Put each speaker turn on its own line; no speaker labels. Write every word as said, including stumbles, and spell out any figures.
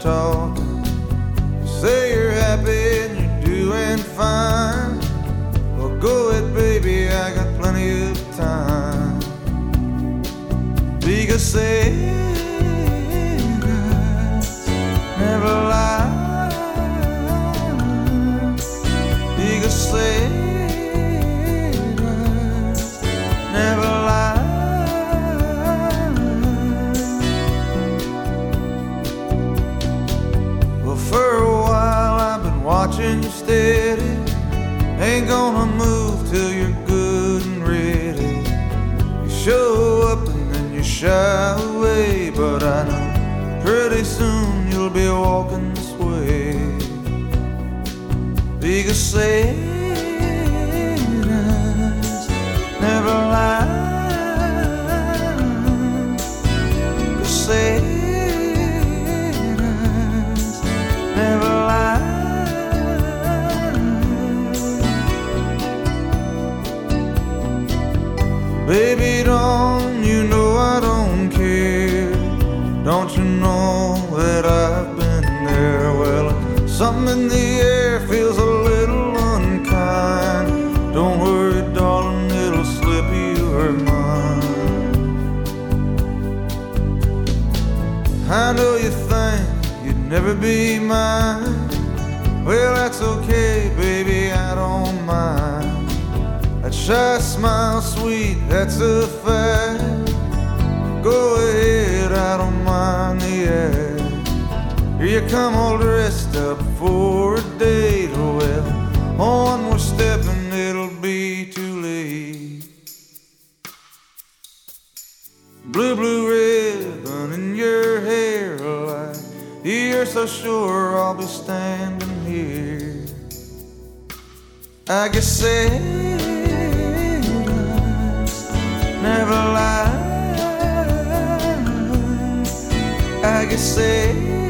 talking. You say you're happy and you're doing fine. Well, go ahead, baby, I got plenty of time. Because Sarah's never lie. Because Sarah's never lie. Well, for a while I've been watching you steady. Ain't gonna move till you're good and ready. You show up and then you shy away, but I know pretty soon you'll be walking this way. Because Sarah's never lie. Because Sarah's never lie. Baby, don't you know I don't care? Don't you know that I've been there? Well, something in the air feels a little unkind. Don't worry, darling, it'll slip your mind. I know you think you'd never be mine. Well, that's okay, baby, I don't mind. That shy smile, sweet, that's a fact. Go ahead, I don't mind the act. Here you come all dressed up for a date. Oh well, on we're stepping, it'll be too late. Blue, blue ribbon in your hair, like you're so sure I'll be standing here. I guess Sarah's never lie. I guess Sarah's